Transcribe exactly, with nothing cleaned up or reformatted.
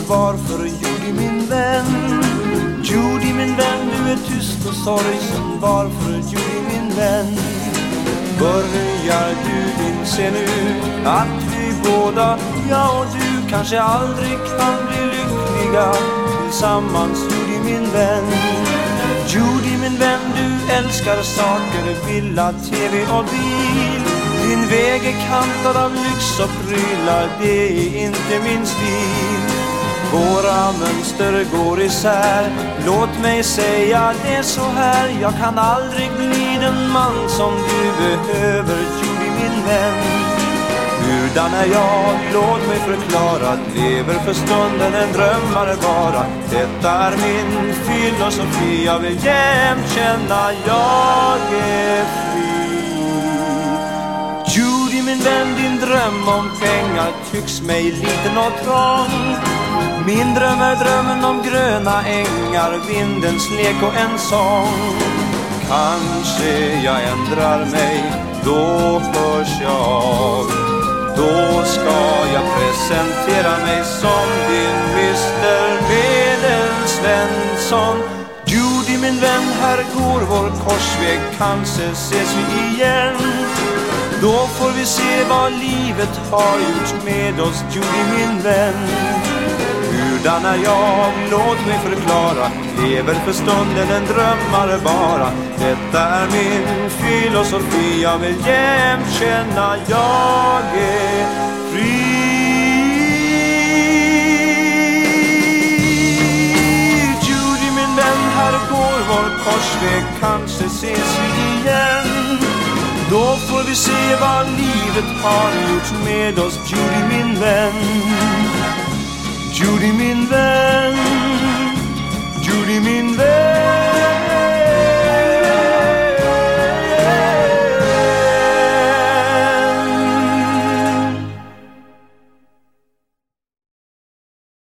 varför Judy min vän? Judy min vän, du är tyst och sorgsen. Varför Judy min vän? Börjar du inse nu att vi båda, jag och du, kanske aldrig kan bli lyckliga tillsammans, Judy min vän? Judy min vän, du älskar saker, villa, tv och bil. Din väg är kantad av lyx och prylar, det är inte min stil. Våra mönster går isär, låt mig säga det så här. Jag kan aldrig bli den man som du behöver, Judy min vän. Hurdan är jag? Låt mig förklara. Lever för stunden, en drömmare bara. Detta är min filosofi. Jag vill jämt känna jag är fri. Judy min vän, din dröm om pengar tycks mig liten och trång. Min dröm är drömmen om gröna ängar, vindens lek och en sång. Kanske jag ändrar mig, då hörs jag av. Då ska jag presentera mig som din mister Medelsvensson. Judy min vän, här går vår korsväg, kanske ses vi igen. Då får vi se vad livet har gjort med oss, Judy min vän. Hurdan är jag? Låt mig förklara. Lever för stunden, en drömmare bara. Detta är min filosofi. Jag vill jämt känna jag är fri. Judy min vän, här går vår korsväg, kanske ses vi igen. Då får vi se vad livet har gjort med oss, Judy min vän. Judy min vän.